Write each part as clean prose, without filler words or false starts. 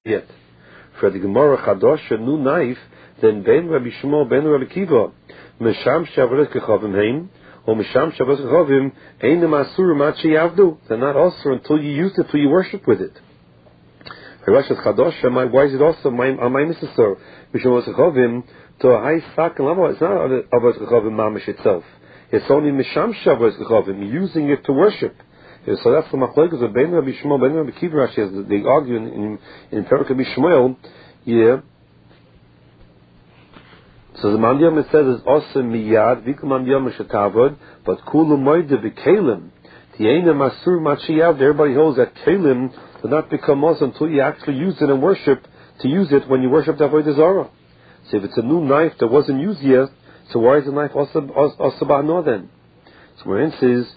yet. For the Gemara Chadosh, a new knife, then Ben Rabbi Shmuel, Ben Rabbi Kiva, Mesham Shavuot Kechavim Heim, or Mesham Shavuot Kechavim, Einem Asur Machi Yavdu. They're not also until you use it, until you worship with it. Rashi Chadosh, why is it also my Mr. Mishum Kechavim to a high stock level? It's not Avos Kechavim Mamish itself. It's only Mesham Shavuot Kechavim, using it to worship. So that's the machlokes of Ben Rabbi Shmuel, Ben Rabbi Kiva. Rashi, they argue in Perek Rabbi Shmuel. Yeah. So the Mandiyam it says is also miyad v'kum Mandiyam shetavod, but kulu moide v'kelim ti'ena masur machiyav. Everybody holds that kelim do not become Muslim until you actually use it in worship. To use it when you worship the avodah zarah. So if it's a new knife that wasn't used yet, so why is the knife also ba'ano then? So where it says.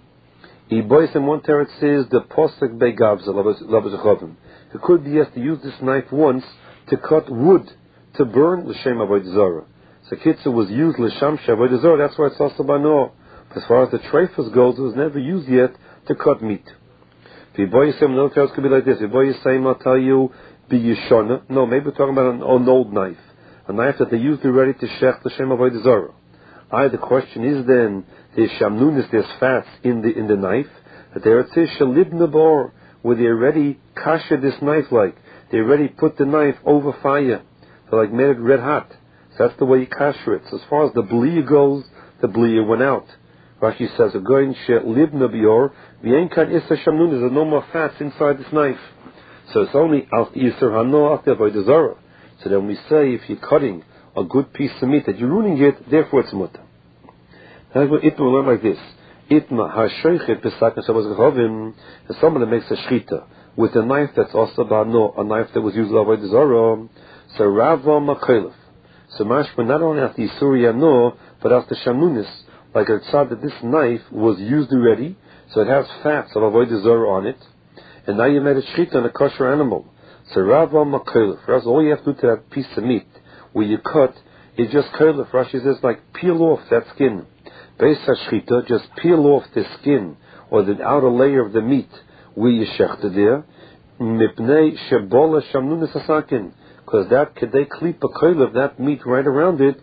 Ibois in one teretz says the posek begavza labazechavim. It could be yes to use this knife once to cut wood to burn l'shem avodah zarah. So kitzer was used l'sham avodah zarah. That's why it's also bano. As far as the treifas goes, it was never used yet to cut meat. Ibois in no teretz could be like this. Ibois saying I'll tell you be yishona. No, maybe we're talking about an old knife, a knife that they used already to shech l'shem avodah zarah. The question is then, there's shamnunis, there's fats in the knife, that there it says shalibna bor, where they already kasher this knife like, they already put the knife over fire, they like made it red hot. So that's the way you kasher it. So as far as the bliya goes, the bliya went out. Rashi says, going shalibna bior, v'yenkan issa shamnunis, there's no more fats inside this knife. So it's only al yisur hano al avodah zarah. So then we say, if you're cutting a good piece of meat that you're ruining it, therefore it's mutter. That's what Itma will learn like this. Itma ha-shoichet b'sakan shabbat gechavim is someone that makes a shchita with a knife that's also ba'ano, a knife that was used avodah zarah. So rava makelef. So mashma not only after Yisuri no, but after shamunis, like it said that this knife was used already, so it has fats of avodah zarah on it, and now you made a shchita on a kosher animal. So rava makelef. That's all you have to do to that piece of meat where you cut. It's just kelef. Rashi says like peel off that skin. Beis hashchita, just peel off the skin or the outer layer of the meat where you shechted there. Mipnei shebola shamnunis hasakin, because that kedei klipa kolev, that meat right around it,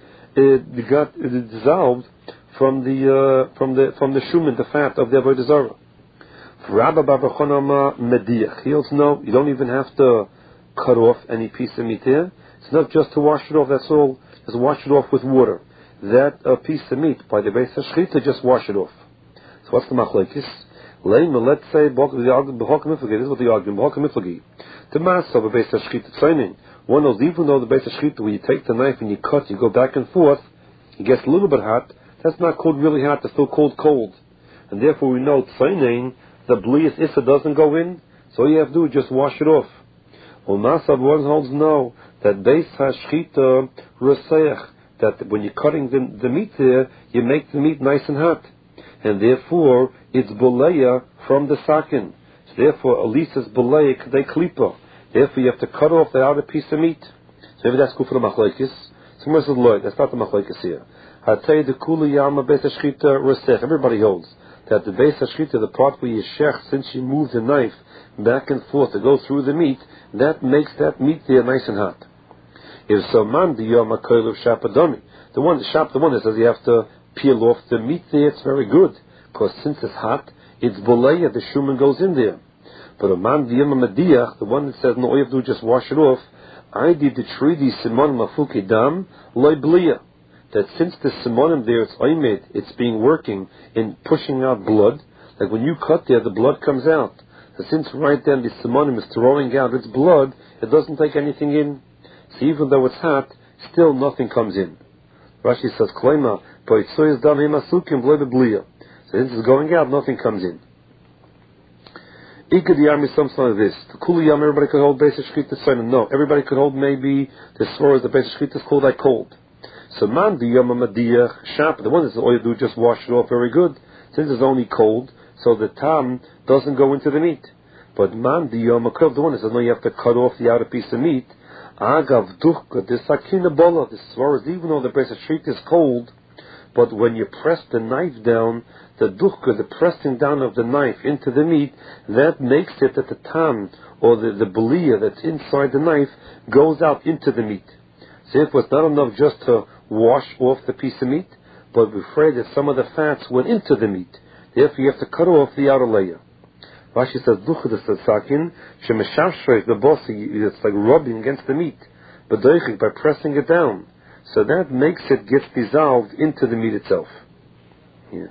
it dissolved from the shumin, the fat of the avodah zarah. Rabba Bar Chonama mediach. He also no, you don't even have to cut off any piece of meat there. It's not just to wash it off. That's all. Just wash it off with water. That piece of meat by the Beis HaShchita, just wash it off. So what's the machlekes? Leima, let's say, this is what the argument, the mass of a Beis HaShchita training. One knows, even though the Beis HaShchita, when you take the knife and you cut, you go back and forth, it gets a little bit hot, that's not called really hot, it's still cold. And therefore we know, training, the bliyas issa doesn't go in, so all you have to do is just wash it off. Well, Masav one holds no, that Beis HaShchita Roseach, that when you're cutting the meat there, you make the meat nice and hot. And therefore, it's boleya from the sakin. So therefore, at least it's boleya k'dei klipa. Therefore, you have to cut off the outer piece of meat. So maybe that's good for the machlekes. Somewhere says, Lord, that's not the machlekes here. I tell you, the kula yama Beis HaShchita Rosech, everybody holds that the Beis HaShchita, the part where you shech, since you move the knife back and forth to go through the meat, that makes that meat there nice and hot. If so, man the yom hakolev shapadoni, the one that says you have to peel off the meat there, it's very good, because since it's hot, it's boleya, the shuman goes in there. But a man the yom mediach, the one that says no, all you have to do is just wash it off. I did the treaty simon mafuki dam loy bliya, that since the simonim there, it's oimed, it's being working in pushing out blood. Like when you cut there, the blood comes out. So since right then the simonim is throwing out its blood, it doesn't take anything in. So even though it's hot, still nothing comes in. Rashi says, "Kleima, poitzoyes dam himasukim v'lo bebliya." So since it's going out, nothing comes in. Ikad yam is something like this. The kuli yam, everybody could hold Beis HaShchita Sonim. No, everybody could hold maybe the sword as the Beis HaShchita is called like cold. So man the yam mediach shap, the one that's all you do just wash it off very good. Since it's only cold, so the tam doesn't go into the meat. But man the yam akov, the one that says no, you have to cut off the outer piece of meat. Agav duchka, the sakina bola, the sword, even though the Beis HaShchita is cold, but when you press the knife down, the duchka, the pressing down of the knife into the meat, that makes it that the tam, or the belia that's inside the knife, goes out into the meat. So if it's not enough just to wash off the piece of meat, but we're afraid that some of the fats went into the meat. Therefore you have to cut off the outer layer. Rashi says, duchka the sakin, shemeshashreik the bossi, it's like rubbing against the meat, but by pressing it down. So that makes it get dissolved into the meat itself. Yeah.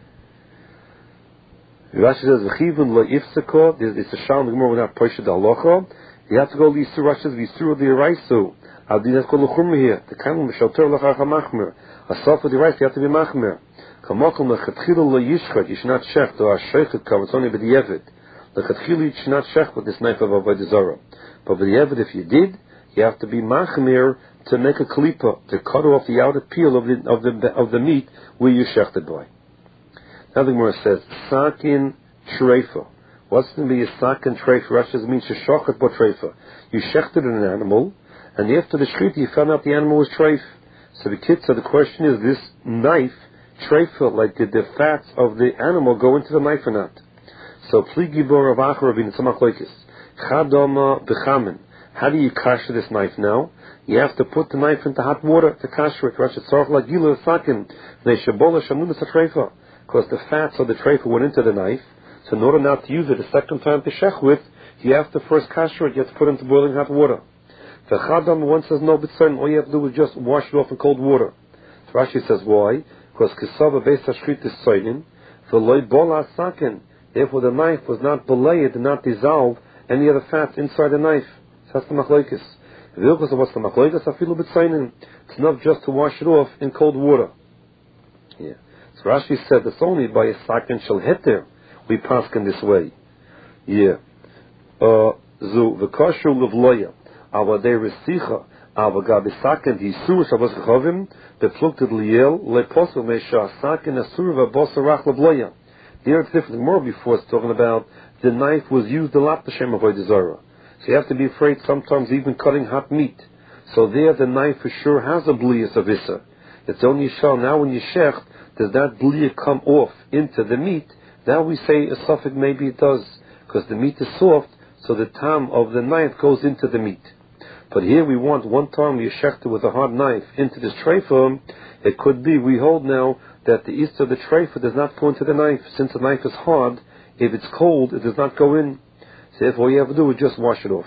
Rashi says, "V'chivun lo ifseko." It's a sham gemara without poshet halacha. You have to go l'isur. Rashi says, "V'isur the iraisu." Al dinas kol l'chumra here. The kanon m'shalter l'chach ha'machmer. Asaf with the rice, you have to be machmer. Kamakom lechatchila lo yishchat. You should not shech. Or sheichet kav. It's only b'di'evet. Lechatchila you should not shech with this knife of avodah zarah. But b'di'evet, if you did, you have to be machmer to make a klipa, to cut off the outer peel of the meat where you shechted by. Now the Gemara says, sakin treifa. What's going to be a sakin treifa? Rashi means sheshachet bo treifa. You shechted an animal, and after the shechita you found out the animal was treif. So the question is, this knife, treifa, like did the fats of the animal go into the knife or not? So pli gibor of achar rabin tzamach loikis. Chadoma bechamen. How do you kasher this knife now? You have to put the knife into hot water to kasher it. Rashi tzarach la gila sakin. Ne'shabola shanunas ha-treifa. Because the fats of the treifa went into the knife, so in order not to use it a second time to shech with, you have to first kasher it, you have to put it into boiling hot water. The chadam one says no, but certain, all you have to do is just wash it off in cold water. So Rashi says why? Because kisava beis hashchit is soinin, v'loi bola sakin. Therefore the knife was not belayed, did not dissolve any of the fats inside the knife. So that's the machlokes. V'ilchos of what's the machlokes? Afilu b'tzainin. It's enough just to wash it off in cold water. Yeah. So Rashi said it's only by a sakin shel heter we paskin this way. Yeah. Zu v'kashu levloya avadei resicha avagabi sakin d'isur shavos chavim bepflukted liel leposel meisha sakin asur v'bosarach levloya. Here it's different. More before it's talking about the knife was used a lot l'shem avodah zarah. So you have to be afraid sometimes even cutting hot meat. So there the knife for sure has a bliyas of issa. It's only shal. Now when you shecht, does that bliyah come off into the meat? Now we say a suffix maybe it does, because the meat is soft, so the tam of the knife goes into the meat. But here we want one time you shecht it with a hard knife into this treifa. It could be, we hold now, that the east of the treifa does not go into the knife. Since the knife is hard, if it's cold, it does not go in. So if all you have to do is just wash it off.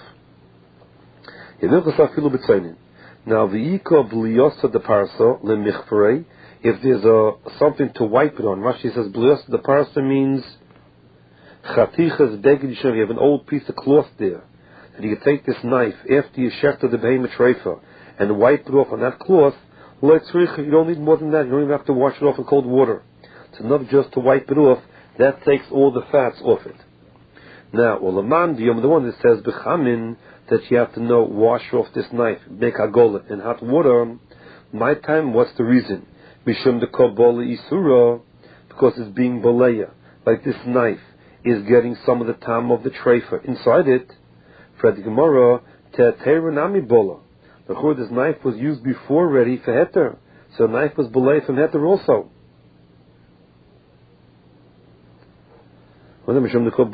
Now the ika bliyosa de parsa le michfarei. If there's something to wipe it on, Rashi says bliyosa de parsa means chatichas beged yishem. You have an old piece of cloth there, and you can take this knife after you shechted the behemoth treifa and wipe it off on that cloth. You don't need more than that. You don't even have to wash it off in cold water. It's enough just to wipe it off. That takes all the fats off it. Now, the one that says bechamin, that you have to know, wash off this knife, make agola in hot water. My time, what's the reason? Mishum de kobola isura, because it's being baleya. Like this knife is getting some of the tam of the treifa inside it. For the Gemara, te'terenami bola. This knife was used before already for heter, so the knife was belayed from heter also. It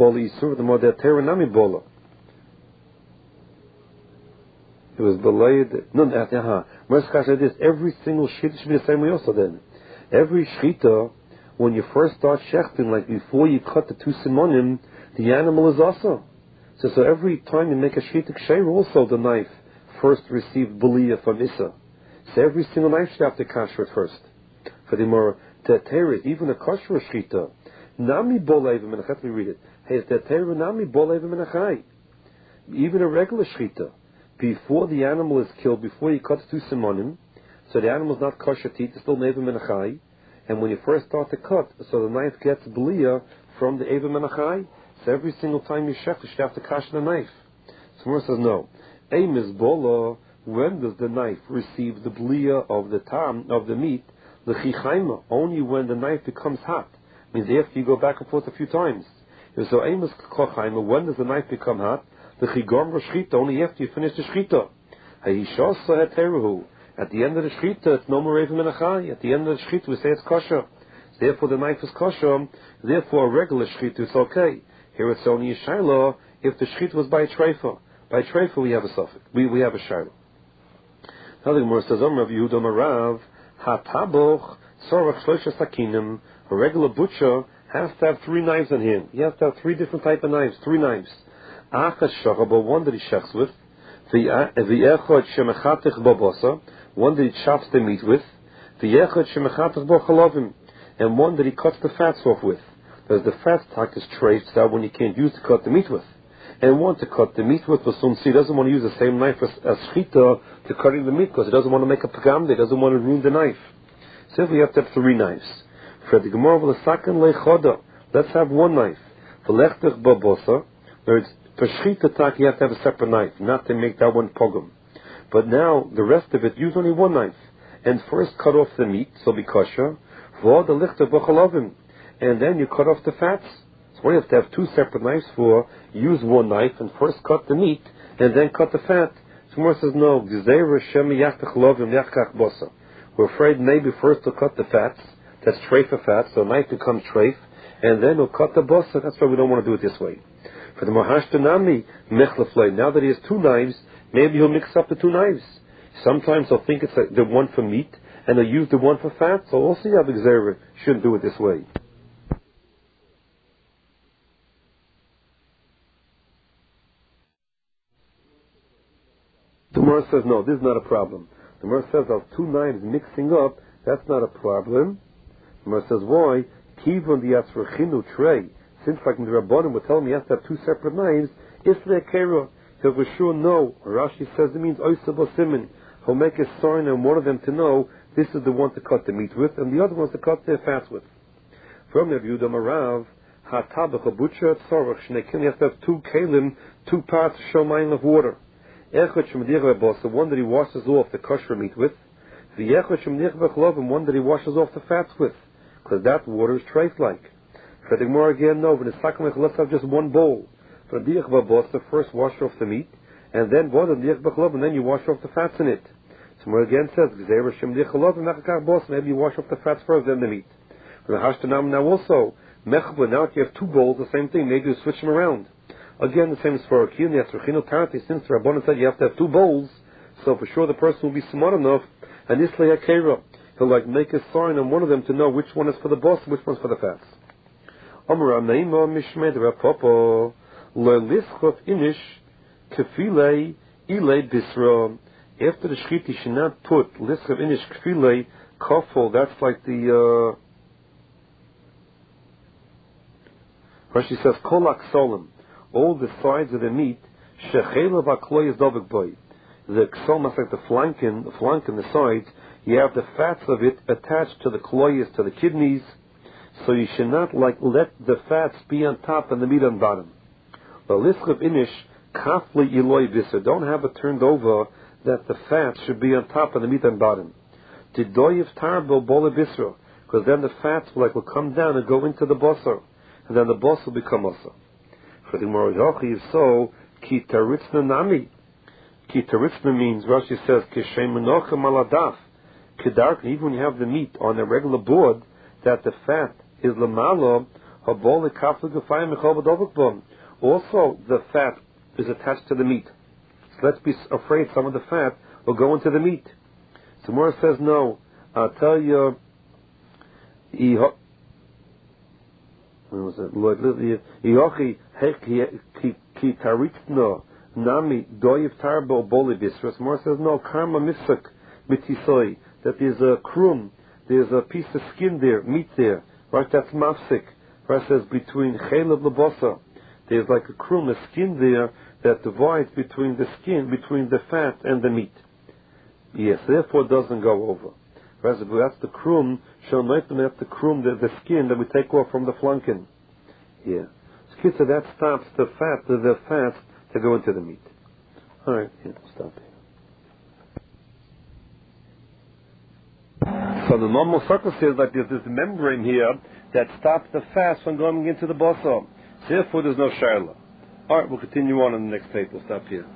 was belayed. No, every single shita should be the same way also then. Every shita, when you first start shechting, like before you cut the two simonim, the animal is also. So every time you make a shita ksher, also the knife first received belia from Issa. So every single knife should have to kasher it first. For the more te'teret, even a kosher shita, nami bolevim and let me read it. Hey, te'teret nami bolevim and achai. Even a regular shita, before the animal is killed, before you cut two simonim, so the animal is not kosher teeth, it's still nevim and achai. And when you first start to cut, so the knife gets belia from the evim and achai. So every single time you shech, you should have to kasher the knife. So Gemara says no. Aim is bola. When does the knife receive the belia of the tam of the meat? L'chichaima, only when the knife becomes hot. Means after you go back and forth a few times. So aim is kochaima. When does the knife become hot? L'chigam r'shchita, only after you finish the shchita. Hayishasa heteruhu. At the end of the shchita, it's no more evim and achai. At the end of the shchita, we say it's kosher. Therefore, the knife is kosher. Therefore, a regular shchita is okay. Here it's only a shiloh if the shchita was by a treifa. By treifa, we have a suffix. We have a shiloh. Now the Gemara says, Rav Yehuda Marav, hataboch sorach shlosha sakinim. A regular butcher has to have 3 knives on him. He has to have 3 different type of knives, 3 knives. Achas shachabo, one that he shechs with. V'echad shemechatich bobosa, one that he chops the meat with. V'echad shemechatich bo chalavim, and one that he cuts the fats off with. There's the fat stock is traced that one you can't use to cut the meat with. And one to cut the meat with, since he doesn't want to use the same knife as shchita to cutting the meat, because he doesn't want to make a pagam, he doesn't want to ruin the knife. So we have to have 3 knives. For the Gemara v'lesaken lechoda, let's have 1 knife. V'lechtech babosa, for shchita tak you have to have a separate knife, not to make that one pogum. But now the rest of it, use only 1 knife, and first cut off the meat, so be kosher. V'od lichtech b'chalavim, and then you cut off the fats. So what you have to have 2 separate knives for? Use 1 knife and first cut the meat and then cut the fat. So Gemara says no. We're afraid maybe first to cut the fats. That's treifa fats. So knife becomes treif, and then we'll cut the bossa. That's why we don't want to do it this way. For the mahashtanami mechleflei. Now that he has 2 knives, maybe he'll mix up the 2 knives. Sometimes he'll think it's the one for meat and he'll use the one for fat. So also you have exera. Shouldn't do it this way. The Gemara says, no, this is not a problem. The Gemara says, of 2 knives mixing up, that's not a problem. The Gemara says, why? Kivon the Yatzrachinu tray. Since like the Rabbanim would tell me he has to have 2 separate knives, if they're kera, he'll for sure know. Rashi says it means oisabo simin. He'll make a sign on one of them to know this is the one to cut the meat with, and the other one to cut their fats with. From Rav Yehuda Marav, hatabach a butcher at sorach shnekim, he has to have 2 kalim, 2 parts shomayim of water. The one that he washes off the kosher meat with, the one that he washes off the fats with, because that water is trace-like. For the Gemara again, no, but let's have just 1 bowl. For the first wash off the meat, and then you wash off the fats in it. So Gemara again says, maybe you wash off the fats first, then the meat. For the Hashtanam now also, now if you have 2 bowls, the same thing, maybe you switch them around. Again, the same as for Akil, apparently since the Rabbanan said you have to have 2 bowls, so for sure the person will be smart enough, and this lay akera, he'll like make a sign on one of them to know which one is for the boss and which one's for the fats. Amar Neima Mishmed Rapopo Le'lischot Inish Kefilei Ilei Bisra. After the shchita, you should not put Lischot Inish Kefilei Kofel, that's like the Rashi says Kolak Solim. All the sides of the meat, shechela v'kloy is dovek boy. The ksolmas, like the flank and the sides, you have the fats of it attached to the kloyas, to the kidneys, so you should not like let the fats be on top and the meat on bottom. The lischov inish kafli iloy visser. Don't have it turned over that the fat should be on top and the meat on bottom. Tidoyev tarbo bola bisra, because then the fats will come down and go into the bossar, and then the boss will become bossar. For the Gemara Yochi, so ki taritzna nami. Ki taritzna means Rashi says kishem menochem aladaf. Kedark, even when you have the meat on a regular board, that the fat is lamalo habol lekafle gefayim mechol b'dovek. Also, the fat is attached to the meat. So let's be afraid some of the fat will go into the meat. So Gemara says no. I'll tell you. When was it? Yochi ki taritzna nami doyev tarbo boli bisras. More says no. Karma misak mitisoi. That there's a krum, there's a piece of skin there, meat there. Right? That's mafsik. Right? Says between chelav lebosa. There's like a krum, a skin there that divides between the skin, between the fat and the meat. Yes, therefore it doesn't go over. That's the krum. That's the krum, the skin that we take off from the flanken. Yeah. So that stops the fat to go into the meat. All right, yeah, stop here. So the normal circle says like there's this membrane here that stops the fat from going into the bosso. Therefore, there's no shaila. All right, we'll continue on in the next tape. We'll stop here.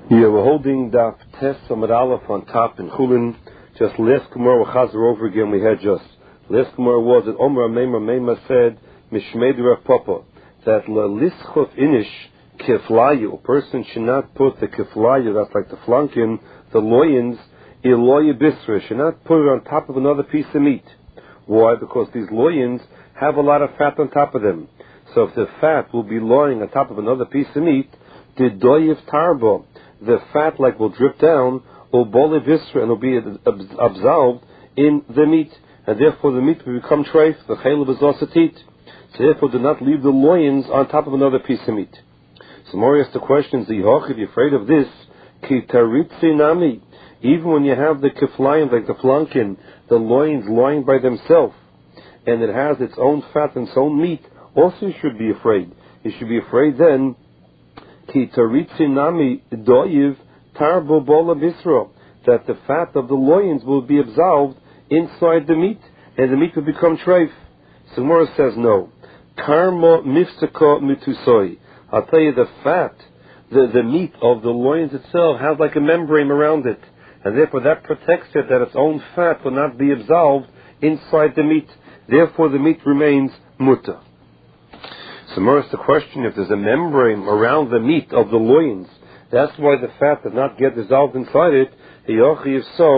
Yeah, we're holding Daf Tes Amud Aleph on top in Chulin. Just last Gemara we chazer over again. We had just last Gemara was that Omer Meima said Mishmei Rav Papa that LaLischov Inish Keflayu, a person should not put the Keflayu, that's like the flankin, the loins, Iloya Bisra, should not put it on top of another piece of meat. Why? Because these loins have a lot of fat on top of them. So if the fat will be lying on top of another piece of meat, the doyev tarbo, the fat like will drip down, will bole visra, and will be absolved in the meat, and therefore the meat will become treif. The chaylev is also teat. So therefore, do not leave the loins on top of another piece of meat. So more asks the question: if you're afraid of this, ki taritzi nami. Even when you have the keflayim, like the flankin, the loins lying by themselves, and it has its own fat and its own meat, also you should be afraid. You should be afraid then, ki taritzi nami doyiv tarbo bola bisro, that the fat of the loins will be absolved inside the meat, and the meat will become treif. So Gemara says no. Karma miftako mitusoi. I'll tell you, the fat, the meat of the loins itself has like a membrane around it, and therefore that protects it, that its own fat will not be absolved inside the meat. Therefore the meat remains muta. So more is the question, if there's a membrane around the meat of the loins, that's why the fat does not get dissolved inside it. If so,